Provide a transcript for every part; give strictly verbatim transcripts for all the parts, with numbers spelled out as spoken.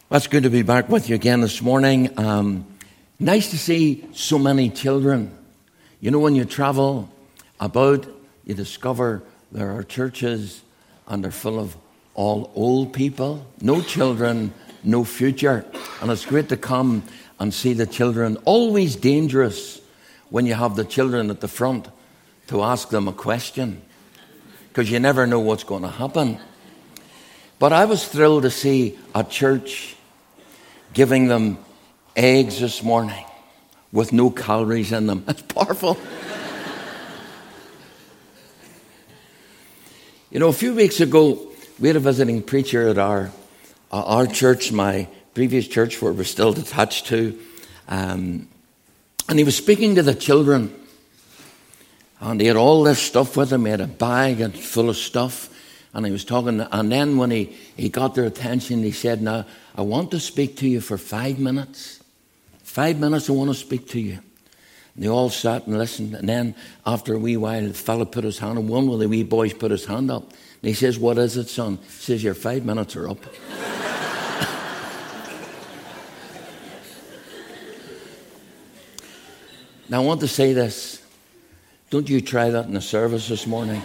Well, it's good to be back with you again this morning. Um, nice to see so many children. You know, when you travel about, you discover there are churches and they're full of all old people, no children, no future. And it's great to come and see the children. Always dangerous when you have the children at the front to ask them a question, because you never know what's going to happen. But I was thrilled to see a church giving them eggs this morning with no calories in them. That's powerful. You know, a few weeks ago, we had a visiting preacher at our uh, our church, my previous church where we're still attached to. Um, and he was speaking to the children. And he had all this stuff with him. He had a bag full of stuff. And he was talking. And then when he, he got their attention, he said, now, I want to speak to you for five minutes. Five minutes I want to speak to you. And they all sat and listened. And then after a wee while, the fellow put his hand up. One of the wee boys put his hand up. And he says, what is it, son? He says, your five minutes are up. Now, I want to say this. Don't you try that in the service this morning.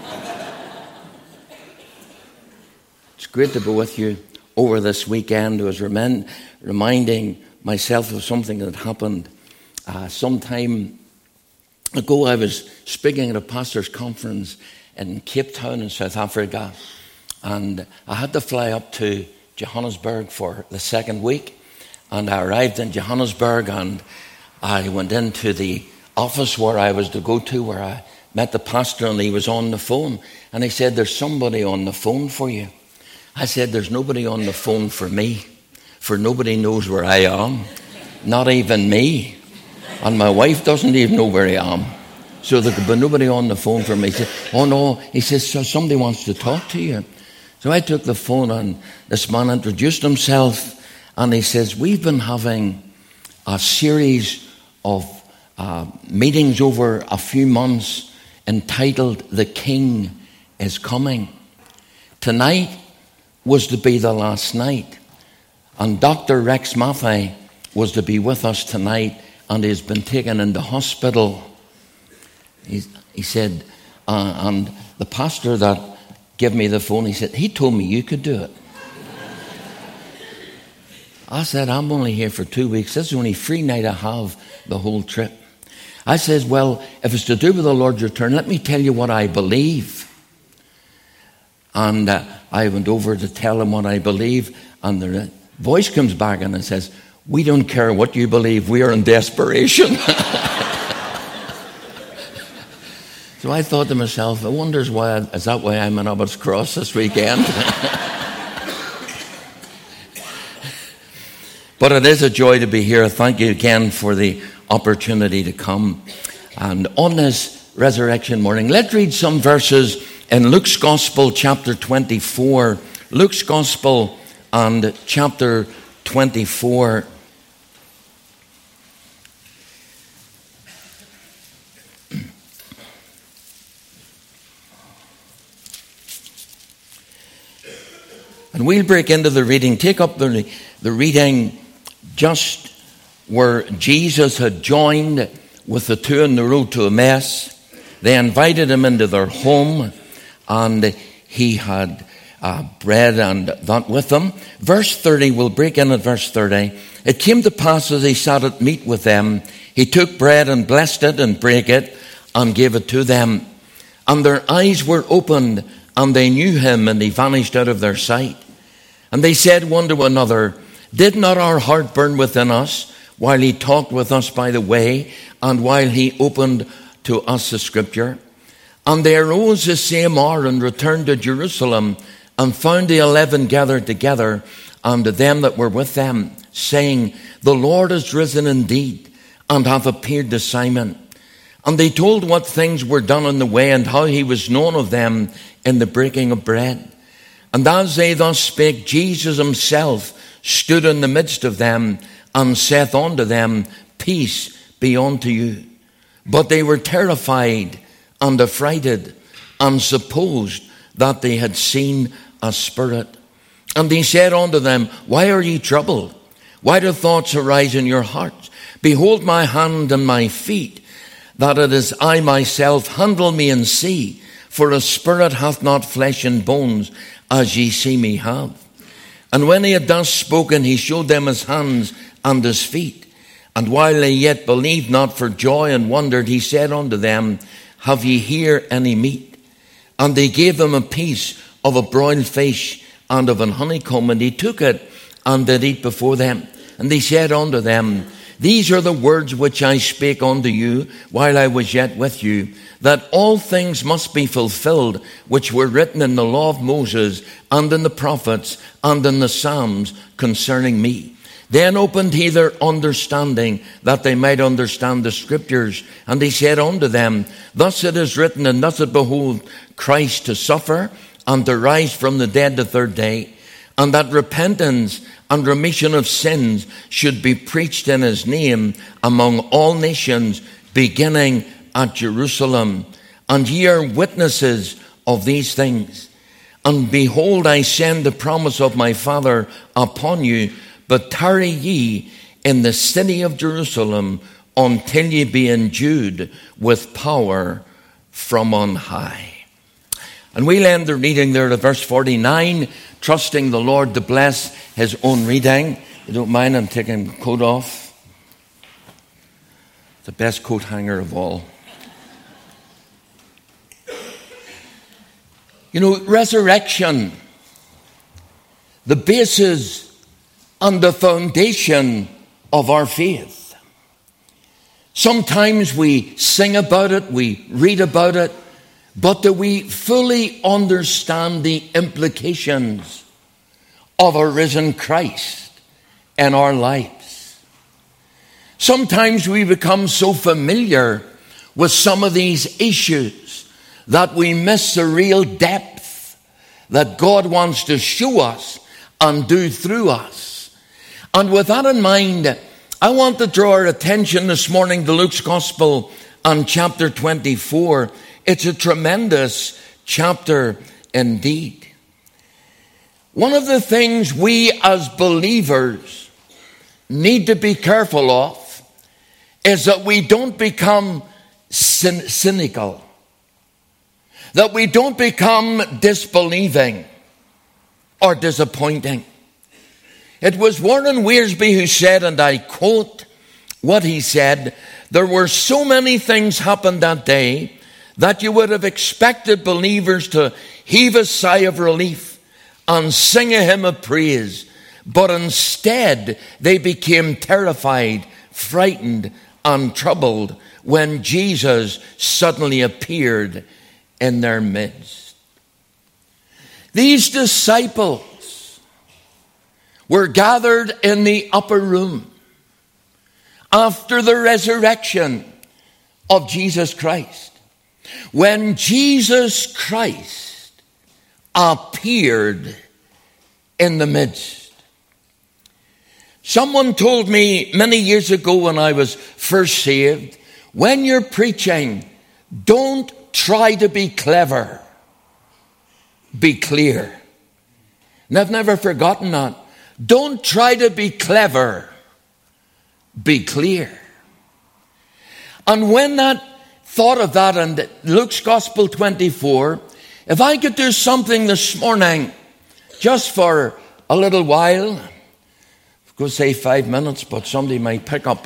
It's great to be with you over this weekend. I was remind, reminding myself of something that happened uh, some time ago. I was speaking at a pastor's conference in Cape Town in South Africa, and I had to fly up to Johannesburg for the second week. And I arrived in Johannesburg, and I went into the office where I was to go to, where I met the pastor, and he was on the phone. And he said, there's somebody on the phone for you. I said, there's nobody on the phone for me, for nobody knows where I am, not even me. And my wife doesn't even know where I am. So there could be nobody on the phone for me. He said, oh no, he says, so somebody wants to talk to you. So I took the phone, and this man introduced himself, and he says, we've been having a series of uh, meetings over a few months entitled The King is Coming. Tonight was to be the last night. And Doctor Rex Maffei was to be with us tonight, and he's been taken into hospital. He's, he said, uh, and the pastor that gave me the phone, he said, he told me you could do it. I said, I'm only here for two weeks. This is the only free night I have the whole trip. I says, well, if it's to do with the Lord's return, let me tell you what I believe. And uh, I went over to tell him what I believe, and the voice comes back and it says, we don't care what you believe, we are in desperation. So I thought to myself, I wonder why, is that why I'm in Abbott's Cross this weekend? But it is a joy to be here. Thank you again for the opportunity to come. And on this resurrection morning, let's read some verses in Luke's Gospel, chapter twenty-four. Luke's Gospel and chapter twenty-four. And we'll break into the reading, take up the, the reading just where Jesus had joined with the two on the road to Emmaus. They invited him into their home, and he had uh, bread and that with them. Verse thirty, we'll break in at verse thirty. It came to pass as he sat at meat with them, he took bread and blessed it and brake it and gave it to them. And their eyes were opened, and they knew him, and he vanished out of their sight. And they said one to another, did not our heart burn within us while he talked with us by the way, and while he opened to us the scripture? And they arose the same hour and returned to Jerusalem, and found the eleven gathered together, and them that were with them, saying, the Lord is risen indeed, and hath appeared to Simon. And they told what things were done on the way, and how he was known of them in the breaking of bread. And as they thus spake, Jesus himself stood in the midst of them, and saith unto them, peace be unto you. But they were terrified and affrighted, and supposed that they had seen a spirit. And he said unto them, Why are ye troubled? Why do thoughts arise in your hearts? Behold my hand and my feet, that it is I myself. Handle me and see. For a spirit hath not flesh and bones, as ye see me have. And when he had thus spoken, he showed them his hands and his feet. And while they yet believed not for joy and wondered, he said unto them, Have ye here any meat? And they gave him a piece of a broiled fish and of an honeycomb, and he took it and did eat before them. And he said unto them, These are the words which I spake unto you while I was yet with you, that all things must be fulfilled which were written in the law of Moses and in the prophets and in the Psalms concerning me. Then opened he their understanding, that they might understand the scriptures. And he said unto them, Thus it is written, and thus it behoved Christ to suffer and to rise from the dead the third day, and that repentance and remission of sins should be preached in his name among all nations, beginning at Jerusalem. And ye are witnesses of these things. And behold, I send the promise of my Father upon you, but tarry ye in the city of Jerusalem until ye be endued with power from on high. And we'll end the reading there at verse forty-nine, trusting the Lord to bless his own reading. You don't mind, I'm taking the coat off. The best coat hanger of all. You know, resurrection, the basis and the foundation of our faith. Sometimes we sing about it, we read about it, but do we fully understand the implications of a risen Christ in our lives? Sometimes we become so familiar with some of these issues that we miss the real depth that God wants to show us and do through us. And with that in mind, I want to draw our attention this morning to Luke's Gospel and chapter twenty-four. It's a tremendous chapter indeed. One of the things we as believers need to be careful of is that we don't become cyn- cynical, that we don't become disbelieving or disappointing. It was Warren Wiersbe who said, and I quote what he said, there were so many things happened that day that you would have expected believers to heave a sigh of relief and sing a hymn of praise. But instead, they became terrified, frightened, and troubled when Jesus suddenly appeared in their midst. These disciples were gathered in the upper room after the resurrection of Jesus Christ, when Jesus Christ appeared in the midst. Someone told me many years ago when I was first saved, when you're preaching, don't try to be clever, be clear. And I've never forgotten that. Don't try to be clever, be clear. And when that thought of that in Luke's Gospel twenty-four, if I could do something this morning, just for a little while, I could say five minutes, but somebody might pick up.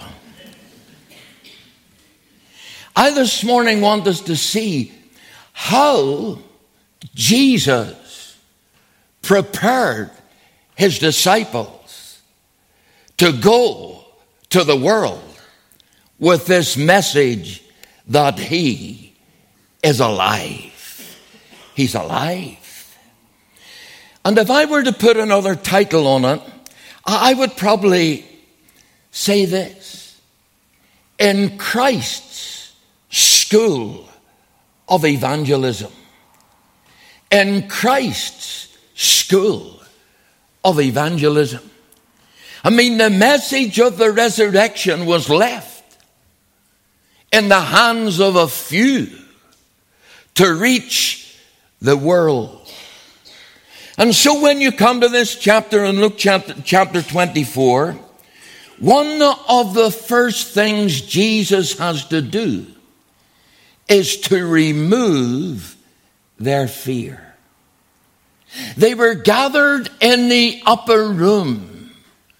I this morning want us to see how Jesus prepared his disciples to go to the world with this message that he is alive. He's alive. And if I were to put another title on it, I would probably say this: in Christ's school of evangelism. In Christ's school of evangelism. I mean, the message of the resurrection was left in the hands of a few to reach the world. And so when you come to this chapter in Luke chapter, chapter twenty-four, one of the first things Jesus has to do is to remove their fear. They were gathered in the upper room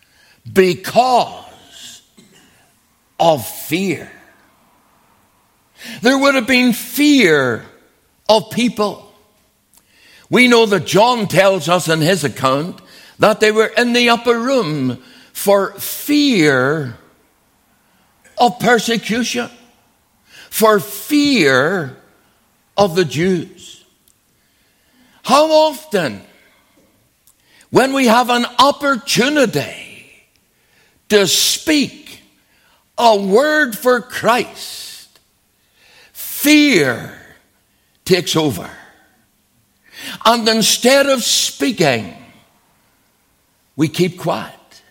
because of fear. There would have been fear of people. We know that John tells us in his account that they were in the upper room for fear of persecution, for fear of the Jews. How often, when we have an opportunity to speak a word for Christ, fear takes over. And instead of speaking, we keep quiet.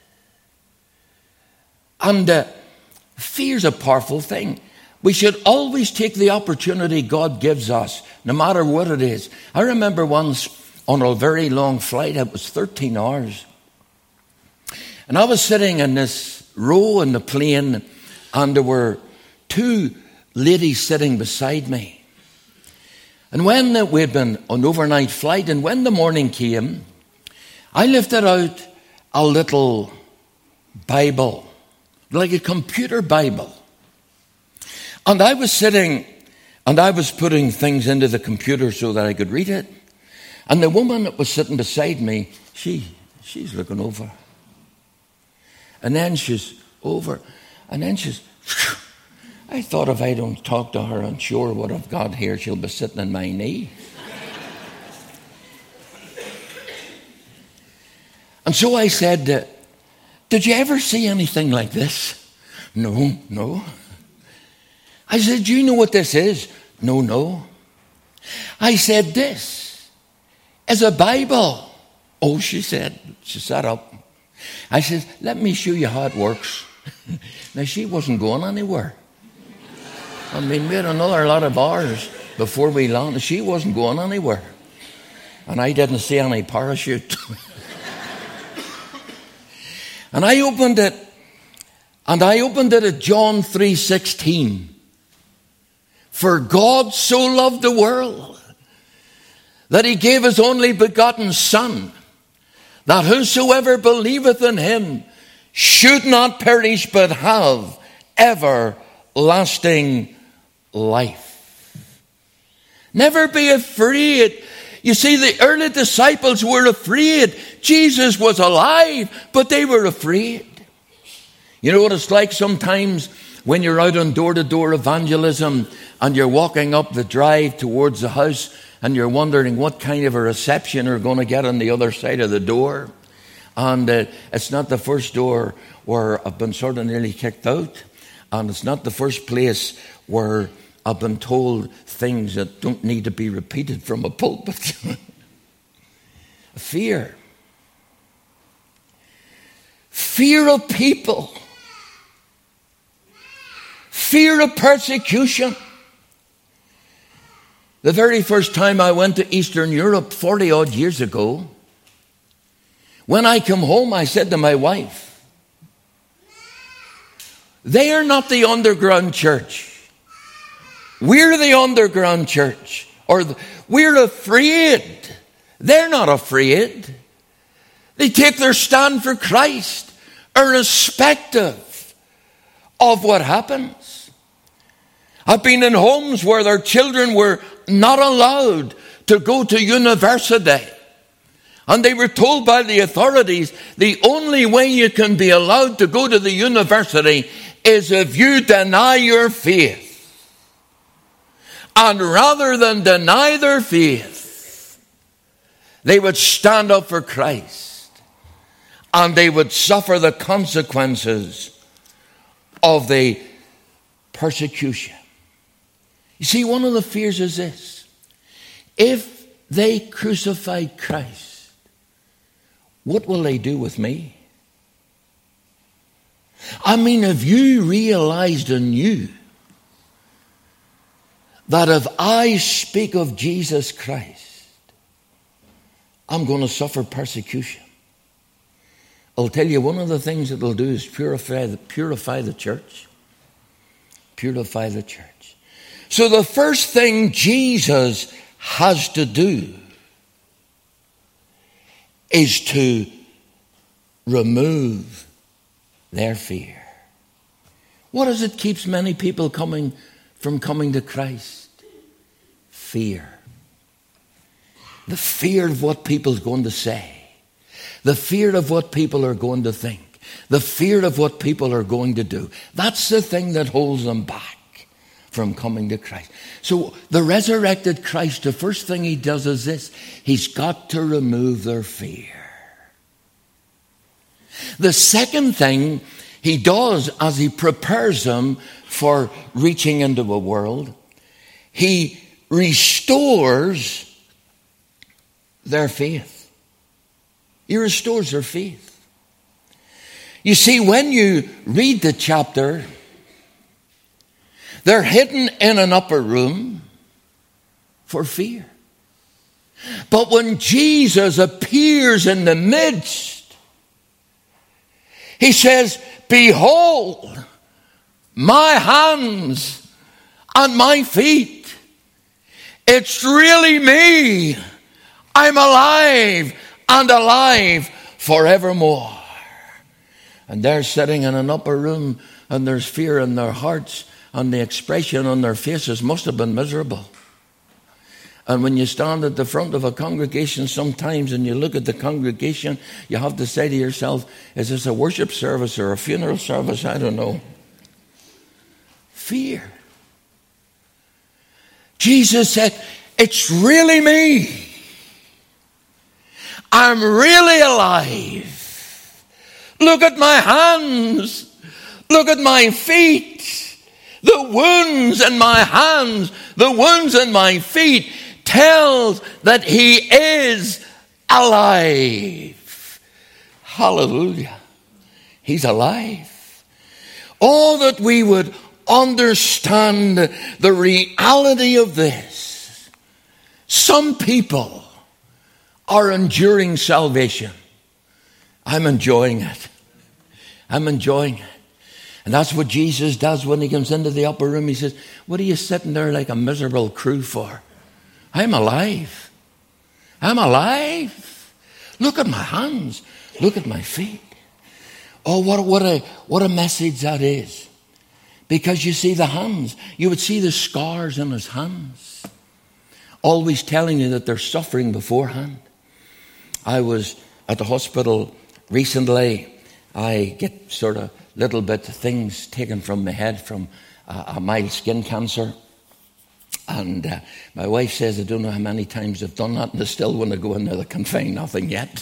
And uh, fear is a powerful thing. We should always take the opportunity God gives us, no matter what it is. I remember once on a very long flight, it was thirteen hours. And I was sitting in this row in the plane, and there were two ladies sitting beside me. And when we had been on overnight flight, and when the morning came, I lifted out a little Bible, like a computer Bible. And I was sitting, and I was putting things into the computer so that I could read it. And the woman that was sitting beside me, she, she's looking over. And then she's over, and then she's... I thought if I don't talk to her and show her what I've got here, she'll be sitting on my knee. And so I said, uh, did you ever see anything like this? No, no. I said, do you know what this is? No, no. I said, this is a Bible. Oh, she said, she sat up. I said, let me show you how it works. Now, she wasn't going anywhere. I mean, we had another lot of hours before we landed. She wasn't going anywhere. And I didn't see any parachute. And I opened it, and I opened it at John three sixteen. For God so loved the world that he gave his only begotten Son, that whosoever believeth in him should not perish but have everlasting life. Never be afraid. You see, the early disciples were afraid. Jesus was alive, but they were afraid. You know what it's like sometimes when you're out on door-to-door evangelism and you're walking up the drive towards the house and you're wondering what kind of a reception you're going to get on the other side of the door. And uh, it's not the first door where I've been sort of nearly kicked out. And it's not the first place where I've been told things that don't need to be repeated from a pulpit. Fear. Fear of people. Fear of persecution. The very first time I went to Eastern Europe forty odd years ago, when I come home, I said to my wife, they are not the underground church. We're the underground church. Or the, we're afraid. They're not afraid. They take their stand for Christ, irrespective of what happens. I've been in homes where their children were not allowed to go to university. And they were told by the authorities, the only way you can be allowed to go to the university is if you deny your faith. And rather than deny their faith, they would stand up for Christ. And they would suffer the consequences of the persecution. You see, one of the fears is this. If they crucify Christ, what will they do with me? I mean, if you realized and knew that if I speak of Jesus Christ, I'm going to suffer persecution. I'll tell you, one of the things it'll do is purify the, purify the church. Purify the church. So the first thing Jesus has to do is to remove their fear. What is it keeps many people coming from coming to Christ? Fear. The fear of what people are going to say. The fear of what people are going to think. The fear of what people are going to do. That's the thing that holds them back from coming to Christ. So the resurrected Christ, the first thing he does is this. He's got to remove their fear. The second thing he does as he prepares them for reaching into a world, he restores their faith. He restores their faith. You see, when you read the chapter, they're hidden in an upper room for fear. But when Jesus appears in the midst, he says, behold, my hands and my feet. It's really me. I'm alive and alive forevermore. And they're sitting in an upper room and there's fear in their hearts and the expression on their faces must have been miserable. And when you stand at the front of a congregation sometimes and you look at the congregation, you have to say to yourself, is this a worship service or a funeral service? I don't know. Fear. Jesus said, it's really me. I'm really alive. Look at my hands. Look at my feet. The wounds in my hands, the wounds in my feet tells that he is alive. Hallelujah. He's alive. Oh, that we would understand the reality of this. Some people are enduring salvation. I'm enjoying it. I'm enjoying it. And that's what Jesus does when he comes into the upper room. He says, what are you sitting there like a miserable crew for? I'm alive. I'm alive. Look at my hands. Look at my feet. Oh, what, what, a, what a message that is. Because you see the hands. You would see the scars in his hands. Always telling you that they're suffering beforehand. I was at the hospital recently. I get sort of little bit things taken from my head from uh, a mild skin cancer. And uh, my wife says, I don't know how many times I've done that, and I still want to go in there. They can find nothing yet.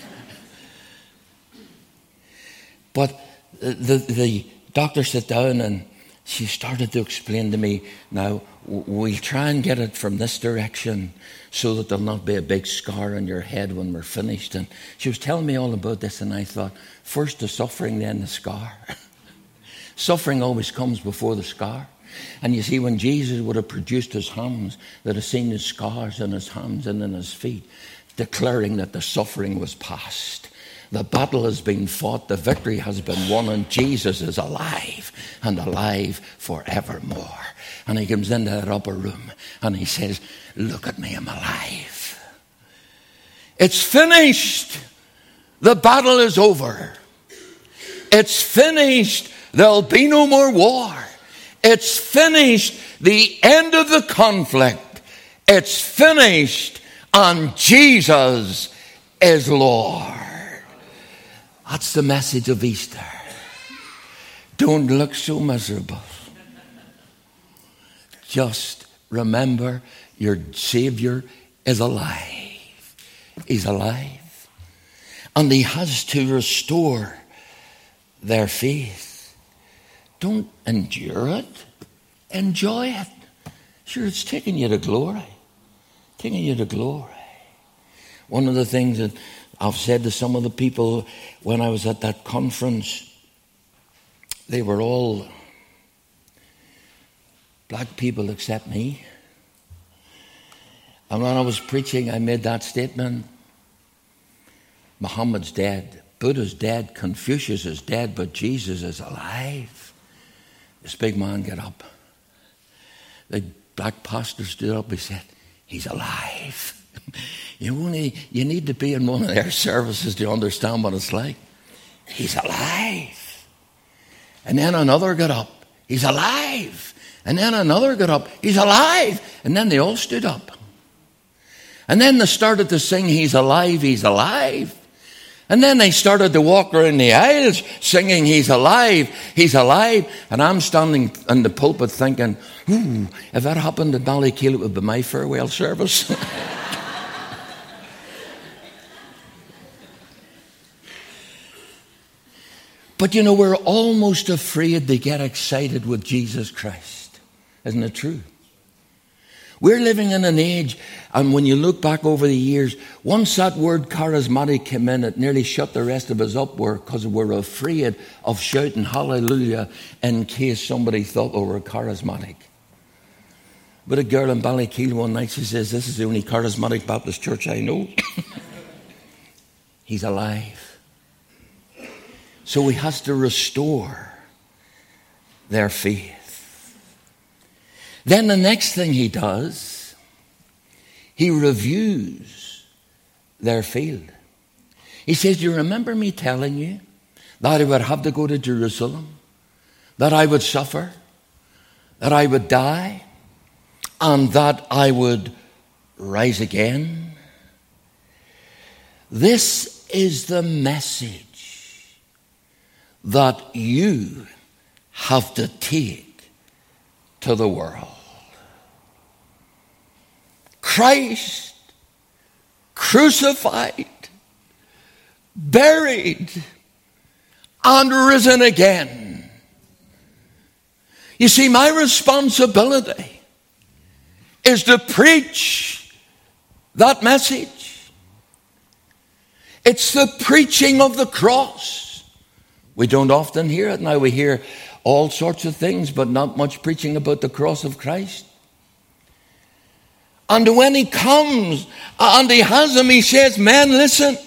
But the, the doctor sat down and she started to explain to me, now, we'll try and get it from this direction so that there'll not be a big scar on your head when we're finished. And she was telling me all about this, and I thought, first the suffering, then the scar. Suffering always comes before the scar. And you see, when Jesus would have produced his hands, they'd have seen the scars in his hands and in his feet, declaring that the suffering was past. The battle has been fought, the victory has been won, and Jesus is alive and alive forevermore. And he comes into that upper room and he says, look at me, I'm alive. It's finished. The battle is over. It's finished. There'll be no more war. It's finished. The end of the conflict. It's finished. And Jesus is Lord. That's the message of Easter. Don't look so miserable. Just remember your Savior is alive. He's alive. And he has to restore their faith. Don't endure it. Enjoy it. Sure, it's taking you to glory. Taking you to glory. One of the things that I've said to some of the people when I was at that conference, they were all black people except me. And when I was preaching, I made that statement. Muhammad's dead, Buddha's dead, Confucius is dead, but Jesus is alive. This big man got up. The black pastor stood up. He said, he's alive. You only you need to be in one of their services to understand what it's like. He's alive. And then another got up. He's alive. And then another got up. He's alive. And then they all stood up. And then they started to sing, he's alive, he's alive. And then they started to walk around the aisles singing, he's alive, he's alive. And I'm standing in the pulpit thinking, ooh, if that happened at Ballykeal, it would be my farewell service. But you know, we're almost afraid to get excited with Jesus Christ. Isn't it true? We're living in an age, and when you look back over the years, once that word charismatic came in, it nearly shut the rest of us up because we're afraid of shouting hallelujah in case somebody thought we were charismatic. But a girl in Ballykeal one night, she says, this is the only charismatic Baptist church I know. He's alive. So he has to restore their faith. Then the next thing he does, he reviews their field. He says, you remember me telling you that I would have to go to Jerusalem, that I would suffer, that I would die, and that I would rise again? This is the message that you have to take to the world. Christ crucified, buried, and risen again. You see, my responsibility is to preach that message. It's the preaching of the cross. We don't often hear it now. We hear all sorts of things, but not much preaching about the cross of Christ. And when he comes and he has them, he says, men, listen.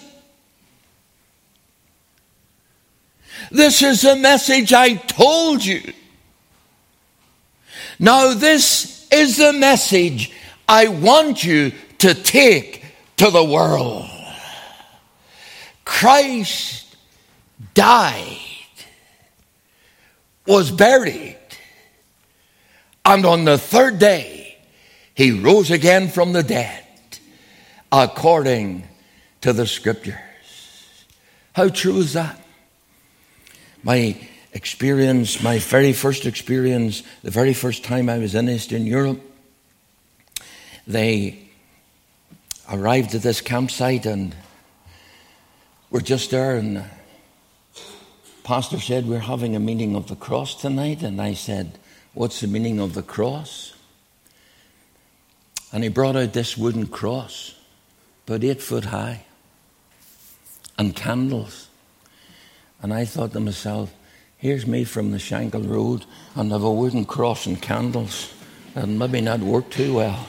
This is the message I told you. Now this is the message I want you to take to the world. Christ died, was buried, and on the third day, he rose again from the dead, according to the Scriptures. How true is that? My experience, my very first experience, the very first time I was in Eastern Europe, they arrived at this campsite and we're just there, and the pastor said, we're having a meaning of the cross tonight. And I said, what's the meaning of the cross? And he brought out this wooden cross, about eight foot high, and candles. And I thought to myself, here's me from the Shankill Road, and I've a wooden cross and candles. And maybe not work too well.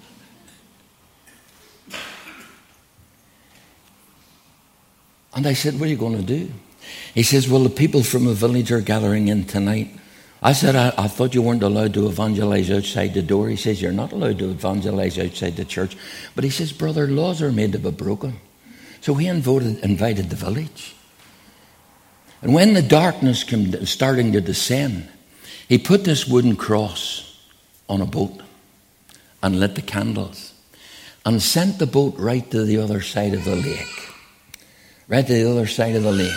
And I said, what are you going to do? He says, well, the people from the village are gathering in tonight. I said, I, I thought you weren't allowed to evangelize outside the door. He says, you're not allowed to evangelize outside the church. But he says, brother, laws are made to be broken. So he invited, invited the village. And when the darkness came starting to descend, he put this wooden cross on a boat and lit the candles and sent the boat right to the other side of the lake. Right to the other side of the lake.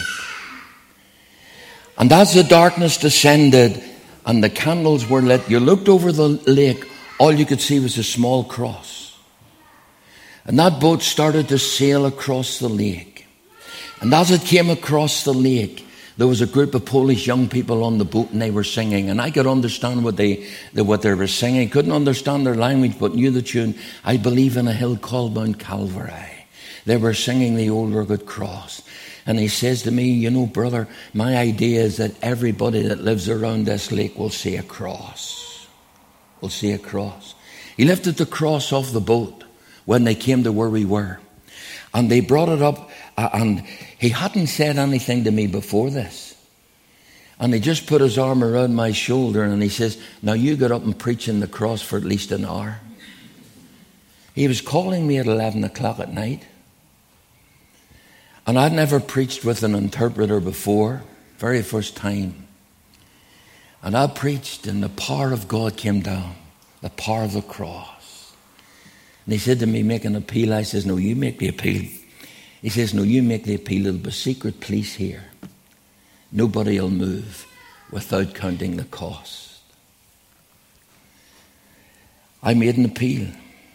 And as the darkness descended and the candles were lit, you looked over the lake, all you could see was a small cross. And that boat started to sail across the lake. And as it came across the lake, there was a group of Polish young people on the boat, and they were singing. And I could understand what they, what they were singing. Couldn't understand their language, but knew the tune. I believe in a hill called Mount Calvary. They were singing the old rugged cross. And he says to me, you know, brother, my idea is that everybody that lives around this lake will see a cross. Will see a cross. He lifted the cross off the boat when they came to where we were. And they brought it up, uh, and he hadn't said anything to me before this. And he just put his arm around my shoulder and he says, now you get up and preach in the cross for at least an hour. He was calling me at eleven o'clock at night. And I'd never preached with an interpreter before, very first time. And I preached and the power of God came down, the power of the cross. And he said to me, make an appeal. I says, no, you make the appeal. He says, no, you make the appeal. There'll be secret police here. Nobody will move without counting the cost. I made an appeal.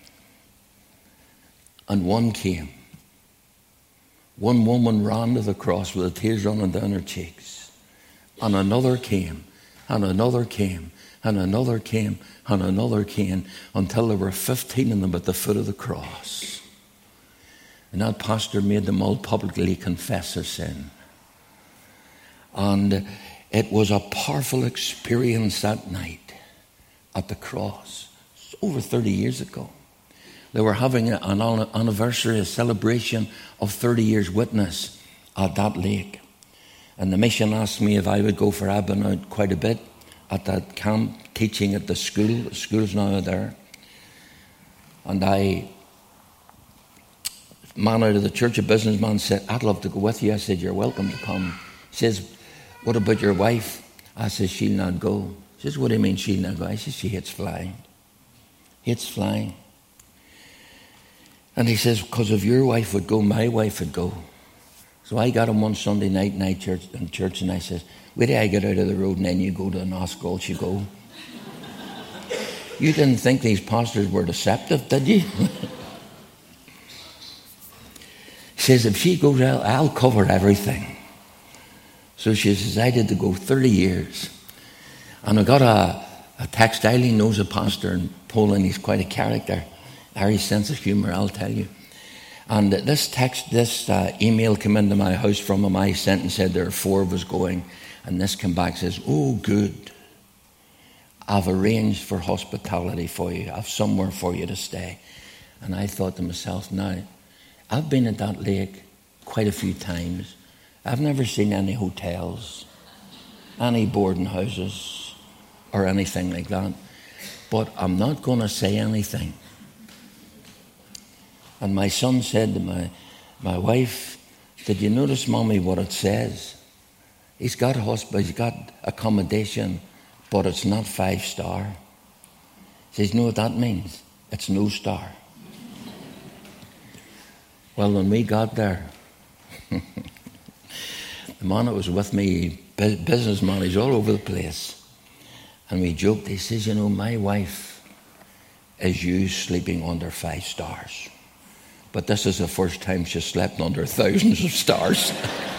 And one came. One woman ran to the cross with the tears running down her cheeks. And another came. And another came. And another came. And another came. Until there were fifteen of them at the foot of the cross. And that pastor made them all publicly confess their sin. And it was a powerful experience that night at the cross. It's over thirty years ago. They were having an anniversary, a celebration of thirty years witness at that lake. And the mission asked me if I would go, for I've been out quite a bit at that camp, teaching at the school. The school's now there. And I, man out of the church, a businessman, said, I'd love to go with you. I said, you're welcome to come. He says, what about your wife? I said, she'll not go. He says, what do you mean she'll not go? I said, she hates flying. Hates flying. And he says, because if your wife would go, my wife would go. So I got him one Sunday night night church, in church, and I says, wait till I get out of the road and then you go to an Oscar, you go. You didn't think these pastors were deceptive, did you? He says, if she goes out, I'll cover everything. So she decided to go thirty years. And I got a, a text. Eileen knows a pastor in Poland. He's quite a character. Very sense of humour, I'll tell you. And this text, this uh, email came into my house from him. I sent and said there are four of us going. And this came back and says, oh, good. I've arranged for hospitality for you. I've somewhere for you to stay. And I thought to myself, now, I've been at that lake quite a few times. I've never seen any hotels, any boarding houses, or anything like that. But I'm not going to say anything. And my son said to my, my wife, did you notice, Mommy, what it says? He's got hospital, he's got accommodation, but it's not five star. He says, you know what that means? It's no star. Well, when we got there, the man that was with me, businessman, he's all over the place. And we joked, he says, you know, my wife is used sleeping under five stars. But this is the first time she slept under thousands of stars.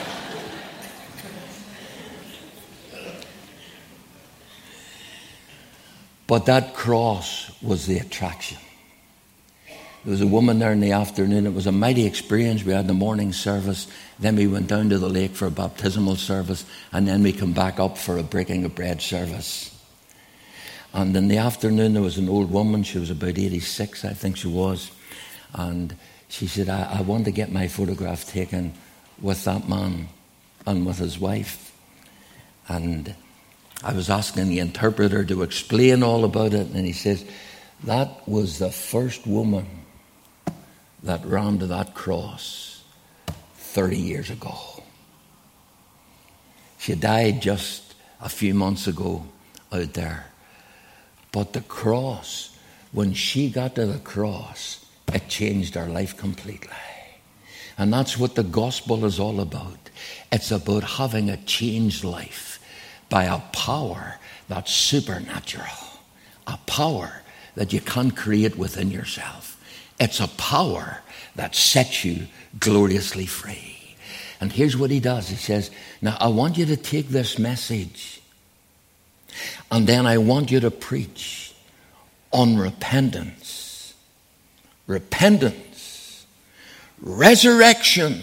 But that cross was the attraction. There was a woman there in the afternoon. It was a mighty experience. We had the morning service. Then we went down to the lake for a baptismal service. And then we come back up for a breaking of bread service. And in the afternoon, there was an old woman. She was about eighty-six, I think she was. And she said, I, I want to get my photograph taken with that man and with his wife. And I was asking the interpreter to explain all about it. And he says, that was the first woman that ran to that cross thirty years ago. She died just a few months ago out there. But the cross, when she got to the cross, it changed her life completely. And that's what the gospel is all about. It's about having a changed life by a power that's supernatural. A power that you can't create within yourself. It's a power that sets you gloriously free. And here's what he does. He says, now I want you to take this message and then I want you to preach on repentance. Repentance. Resurrection.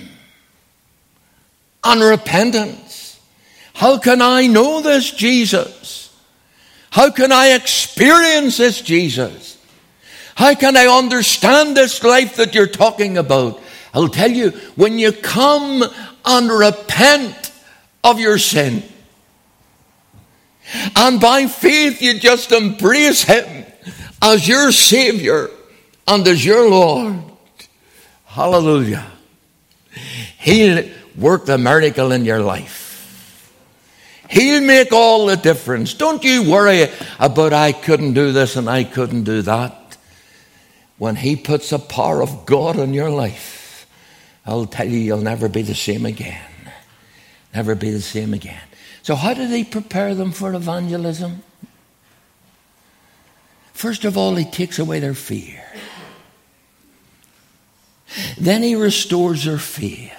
And repentance. How can I know this Jesus? How can I experience this Jesus? How can I understand this life that you're talking about? I'll tell you, when you come and repent of your sin, and by faith you just embrace him as your Savior and as your Lord, hallelujah, he'll work the miracle in your life. He'll make all the difference. Don't you worry about I couldn't do this and I couldn't do that. When he puts the power of God in your life, I'll tell you, you'll never be the same again. Never be the same again. So how did he prepare them for evangelism? First of all, he takes away their fear. Then he restores their faith.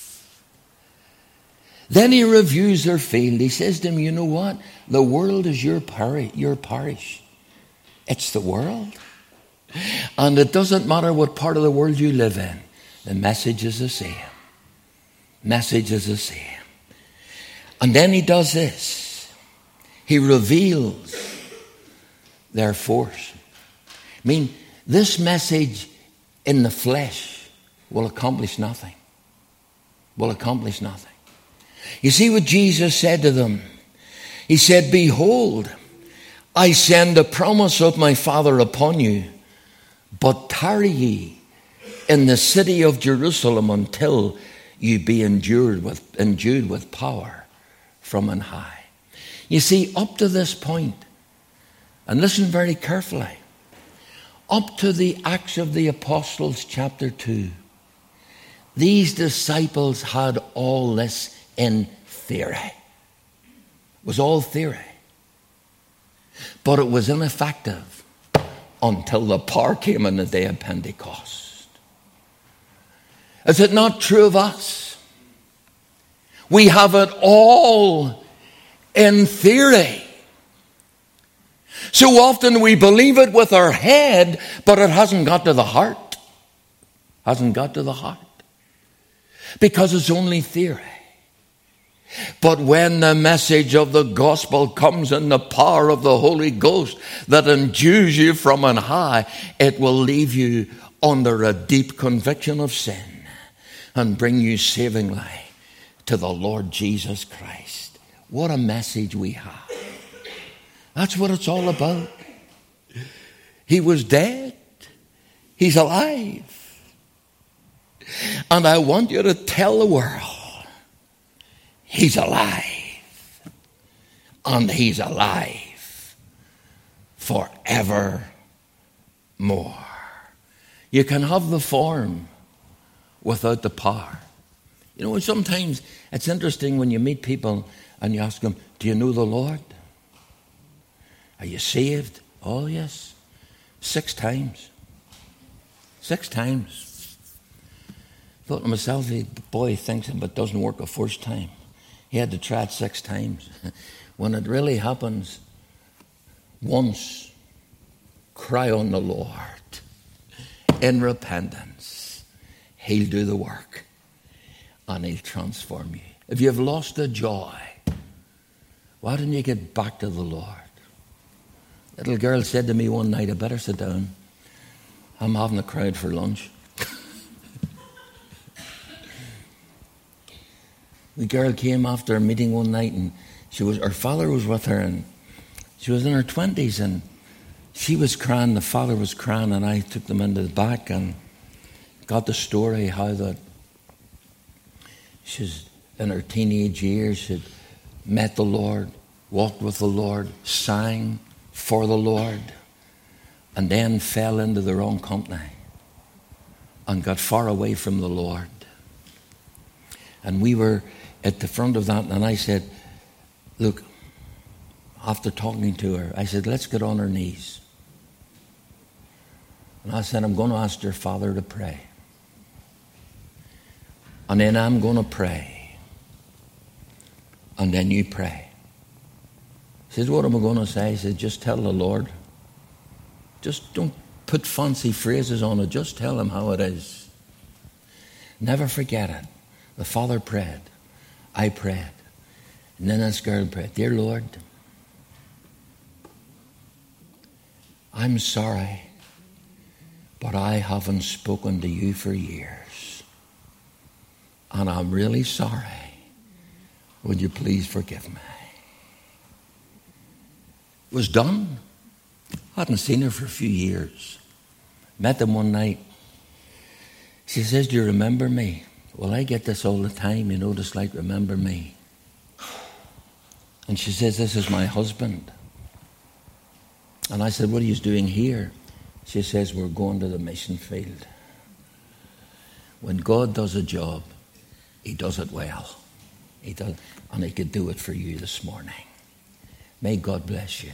Then he reviews their field. He says to them, you know what? The world is your parish. Your parish. It's the world. And it doesn't matter what part of the world you live in. The message is the same. Message is the same. And then he does this. He reveals their force. I mean, this message in the flesh will accomplish nothing. Will accomplish nothing. You see what Jesus said to them? He said, behold, I send the promise of my Father upon you, but tarry ye in the city of Jerusalem until you be endured with, endued with power from on high. You see, up to this point, and listen very carefully, up to the Acts of the Apostles chapter two, these disciples had all this in theory. It was all theory. But it was ineffective until the power came on the day of Pentecost. Is it not true of us? We have it all in theory. So often we believe it with our head, but it hasn't got to the heart. Hasn't got to the heart. Because it's only theory. But when the message of the gospel comes in the power of the Holy Ghost that endues you from on high, it will leave you under a deep conviction of sin and bring you savingly to the Lord Jesus Christ. What a message we have. That's what it's all about. He was dead. He's alive. And I want you to tell the world, he's alive. And he's alive forevermore. You can have the form without the power. You know, sometimes it's interesting when you meet people and you ask them, do you know the Lord? Are you saved? Oh, yes. Six times. Six times. Thought to myself, the boy thinks it but doesn't work a first time. He had to try it six times. When it really happens, once, cry on the Lord in repentance. He'll do the work and he'll transform you. If you've lost the joy, why don't you get back to the Lord? Little girl said to me one night, I better sit down. I'm having a crowd for lunch. The girl came after a meeting one night, and she was her father was with her, and she was in her twenties, and she was crying, the father was crying, and I took them into the back and got the story how that she's in her teenage years, she'd met the Lord, walked with the Lord, sang for the Lord, and then fell into the wrong company and got far away from the Lord. And we were at the front of that, and I said, look, after talking to her, I said, let's get on our knees. And I said, I'm going to ask your father to pray. And then I'm going to pray. And then you pray. He says, what am I going to say? He said, just tell the Lord. Just don't put fancy phrases on it. Just tell him how it is. Never forget it. The father prayed. I prayed. And then this girl prayed, dear Lord, I'm sorry, but I haven't spoken to you for years. and I'm really sorry. Would you please forgive me? It was done. I hadn't seen her for a few years. Met them one night. She says, do you remember me? Well, I get this all the time, you know, just like remember me. And she says, this is my husband. And I said, what are you doing here? She says, we're going to the mission field. When God does a job, he does it well. He does, and he could do it for you this morning. May God bless you.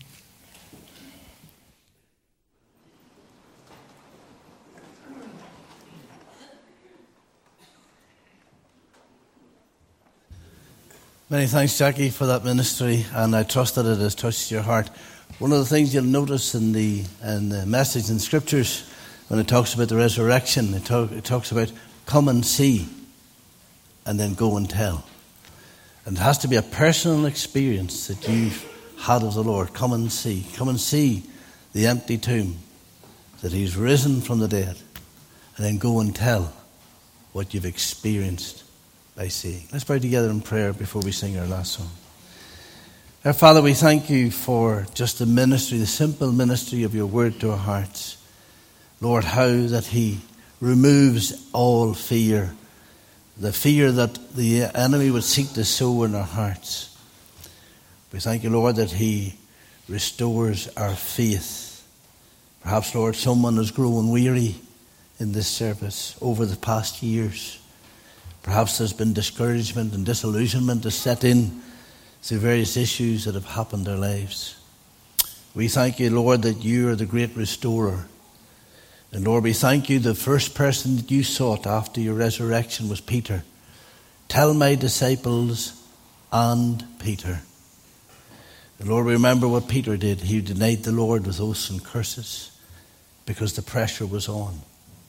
Many thanks, Jackie, for that ministry, and I trust that it has touched your heart. One of the things you'll notice in the in the message in Scriptures, when it talks about the resurrection, it, talk, it talks about come and see, and then go and tell. And it has to be a personal experience that you've had of the Lord. Come and see. Come and see the empty tomb, that he's risen from the dead, and then go and tell what you've experienced by seeing. Let's pray together in prayer before we sing our last song. Our Father, we thank you for just the ministry, the simple ministry of your word to our hearts. Lord, how that he removes all fear, the fear that the enemy would seek to sow in our hearts. We thank you, Lord, that he restores our faith. Perhaps, Lord, someone has grown weary in this service over the past years. Perhaps there's been discouragement and disillusionment to set in through various issues that have happened in their lives. We thank you, Lord, that you are the great restorer. And Lord, we thank you, the first person that you sought after your resurrection was Peter. Tell my disciples and Peter. And Lord, we remember what Peter did. He denied the Lord with oaths and curses because the pressure was on.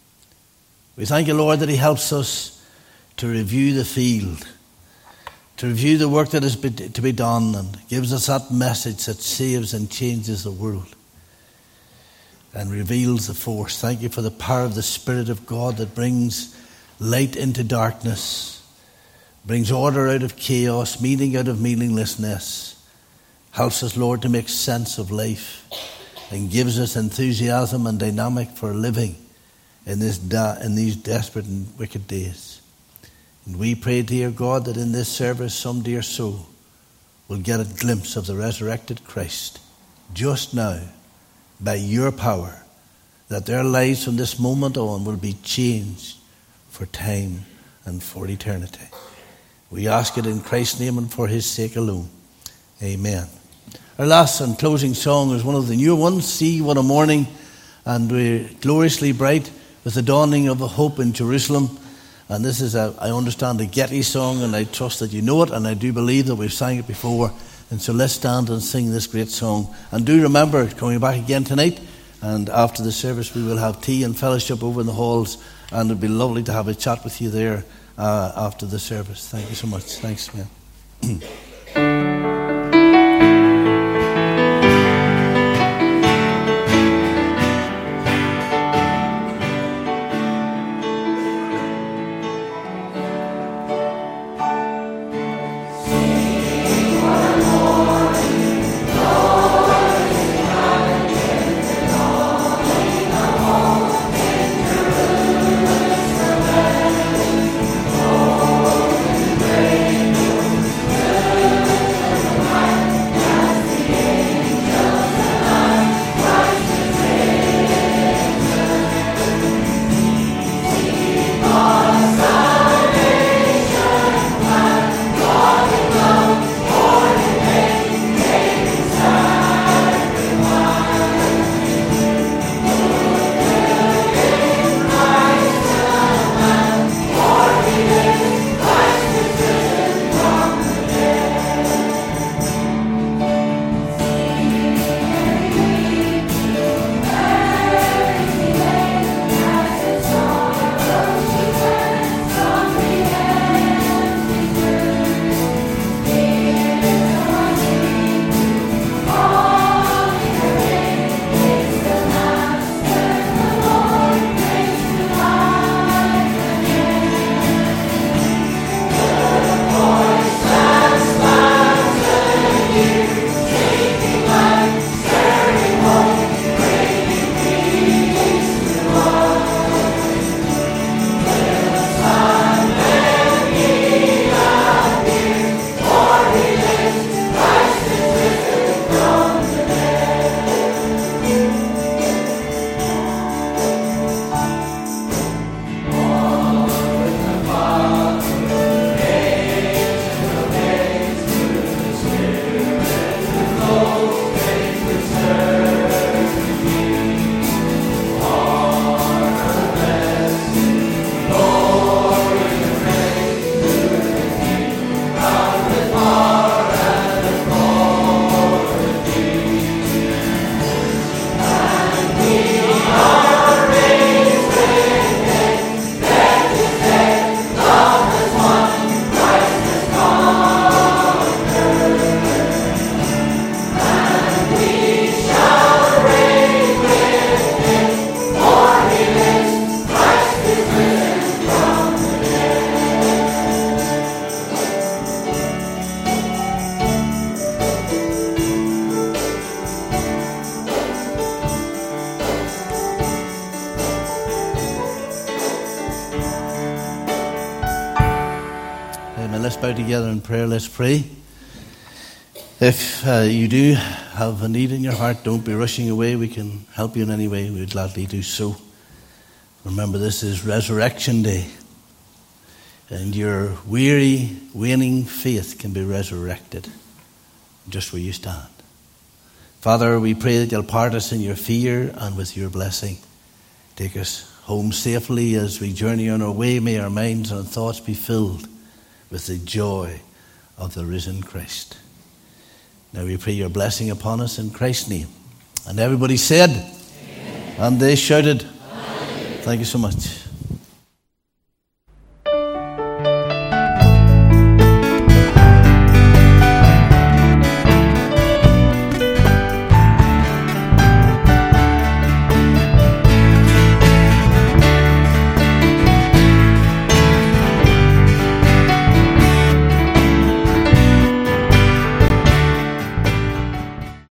We thank you, Lord, that he helps us to review the field, to review the work that is to be done, and gives us that message that saves and changes the world and reveals the force. Thank you for the power of the Spirit of God that brings light into darkness, brings order out of chaos, meaning out of meaninglessness, helps us, Lord, to make sense of life, and gives us enthusiasm and dynamic for living in this da- in these desperate and wicked days. And we pray, dear God, that in this service some dear soul will get a glimpse of the resurrected Christ just now by your power, that their lives from this moment on will be changed for time and for eternity. We ask it in Christ's name and for his sake alone. Amen. Our last and closing song is one of the new ones, See What a Morning, and we're gloriously bright with the dawning of a hope in Jerusalem. And this is, a, I understand, a Getty song, and I trust that you know it, and I do believe that we've sang it before. And so let's stand and sing this great song. And do remember, coming back again tonight, and after the service we will have tea and fellowship over in the halls, and it would be lovely to have a chat with you there uh, after the service. Thank you so much. Thanks, man. Oh let's bow together in prayer. Let's pray. If uh, you do have a need in your heart, don't be rushing away. We can help you in any way. We would gladly do so. Remember, this is Resurrection Day. And your weary, waning faith can be resurrected just where you stand. Father, we pray that you'll part us in your fear and with your blessing. Take us home safely as we journey on our way. May our minds and thoughts be filled with the joy of the risen Christ. Now we pray your blessing upon us in Christ's name. And everybody said, Amen. And they shouted, Amen. Thank you so much.